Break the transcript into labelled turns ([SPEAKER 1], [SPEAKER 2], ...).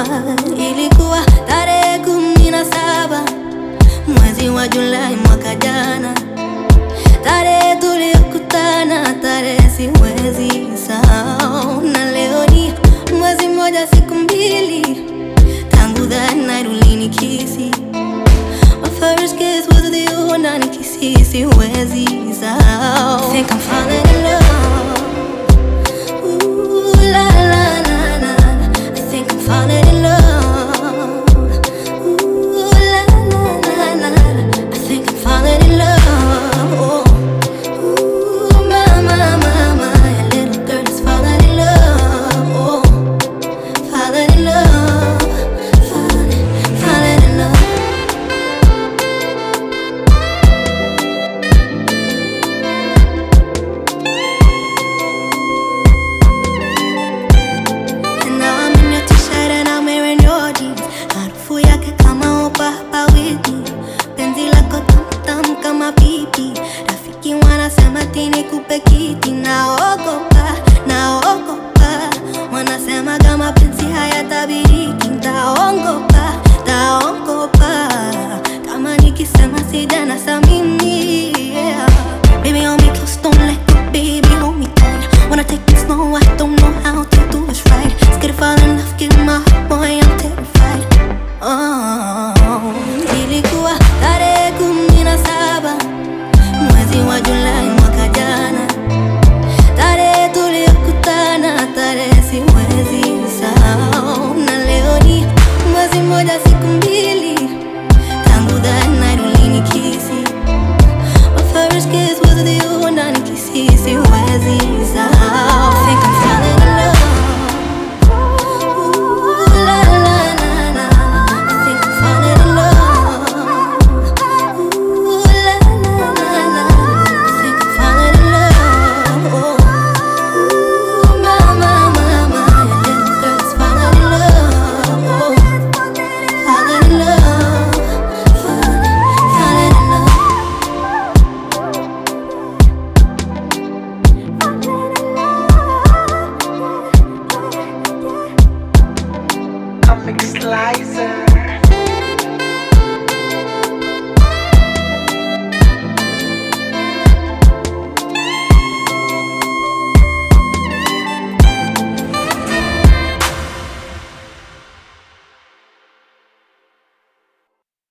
[SPEAKER 1] Ilikuwa tarehe 17 mwezi wa Julai mwaka jana, tarehe tuliyokutana, tarehe siwezi sahau. Na leo ni mwezi mmoja siku 2 tangu that night ulinikisi. My first kiss was with you, na nikisi siwezi sahau. Think I'm falling in love. Ooh, la la la la. I think I'm falling in love. Ooh, la la la la. I think I'm falling in love. Oh. Ooh, mama, mama, your little girl is falling in love. Oh, falling in love, falling in love. And now I'm in your t-shirt and I'm wearing your jeans. Harufu yake kama upa hapa wiki. Penzi lako tam kama pipi. Rafiki wanasema tini kupe kiti. Naogopa, naogopa. Wanasema kama penzi hayatabiriki. Ntaongopa, taongopa. Kama nikisema sijana sa mimi, yeah. Baby hold me close, don't let go, baby hold me tight. Wanna take it slow, I don't know how to do it right. Scared to fall in love, give my heart, boy, I'm terrified. Oh, ilikuwa tarehe 17 mwezi wa Julai mwaka jana, tarehe tuliyokutana, tarehe siwezi sahau. Na leo ni mwezi mmoja siku 2 tangu that night ulinikisi. My first kiss was with you, na nikisi siwezi sahau. Think I'm falling in love. Ooh, la la la la. I think I'm falling in love. Ooh, la la la la. I think I'm falling in love. Oh. Ooh, mama, mama, your little girl is falling in love. Oh, falling in love, falling in love.
[SPEAKER 2] Comic Slicer.